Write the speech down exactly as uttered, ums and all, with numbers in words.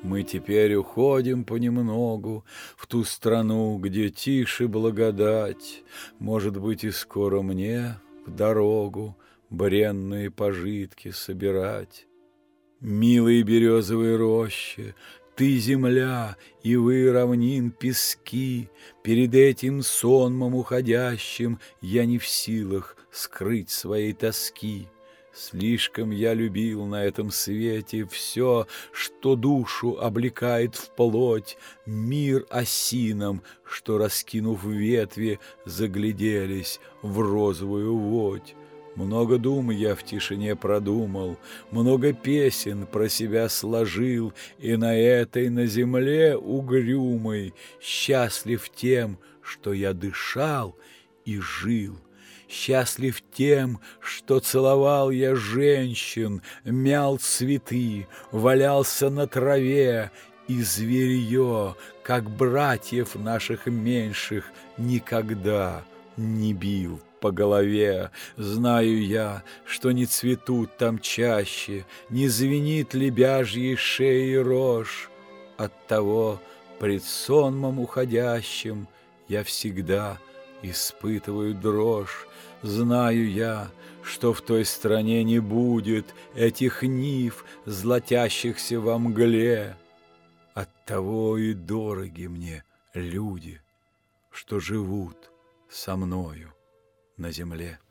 Мы теперь уходим понемногу в ту страну, где тише благодать. Может быть, и скоро мне в дорогу бренные пожитки собирать. Милые березовые рощи, ты земля, и вы равнин пески, перед этим сонмом уходящим я не в силах скрыть своей тоски. Слишком я любил на этом свете все, что душу облекает в плоть, мир осинам, что, раскинув ветви, загляделись в розовую водь. Много дум я в тишине продумал, много песен про себя сложил, и на этой, на земле угрюмой, счастлив тем, что я дышал и жил. Счастлив тем, что целовал я женщин, мял цветы, валялся на траве, и зверье, как братьев наших меньших, никогда не бил по голове. Знаю я, что не цветут там чаще, не звенит лебяжьей шеи рожь. Оттого пред сонмом уходящим я всегда испытываю дрожь. Знаю я, что в той стране не будет этих нив, златящихся во мгле. Оттого и дороги мне люди, что живут со мною на земле.